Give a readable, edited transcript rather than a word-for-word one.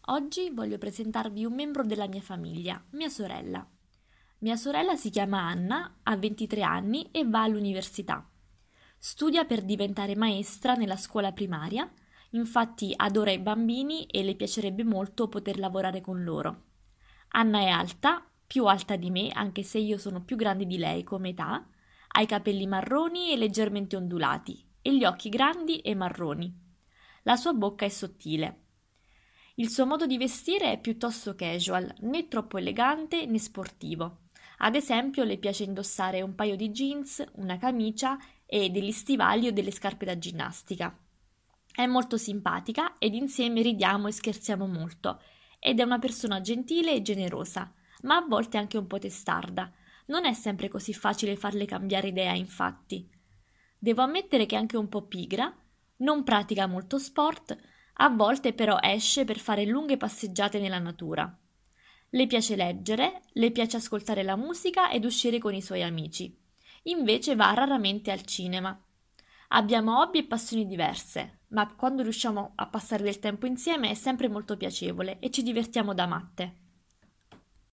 Oggi voglio presentarvi un membro della mia famiglia, mia sorella. Mia sorella si chiama Anna, ha 23 anni e va all'università. Studia per diventare maestra nella scuola primaria, infatti adora i bambini e le piacerebbe molto poter lavorare con loro. Anna è alta, più alta di me, anche se io sono più grande di lei come età, ha i capelli marroni e leggermente ondulati e gli occhi grandi e marroni. La sua bocca è sottile. Il suo modo di vestire è piuttosto casual, né troppo elegante né sportivo. Ad esempio, le piace indossare un paio di jeans, una camicia e degli stivali o delle scarpe da ginnastica. È molto simpatica ed insieme ridiamo e scherziamo molto, ed è una persona gentile e generosa, ma a volte anche un po' testarda. Non è sempre così facile farle cambiare idea, infatti. Devo ammettere che è anche un po' pigra, non pratica molto sport, a volte però esce per fare lunghe passeggiate nella natura. Le piace leggere, le piace ascoltare la musica ed uscire con i suoi amici. Invece va raramente al cinema. Abbiamo hobby e passioni diverse, ma quando riusciamo a passare del tempo insieme è sempre molto piacevole e ci divertiamo da matte.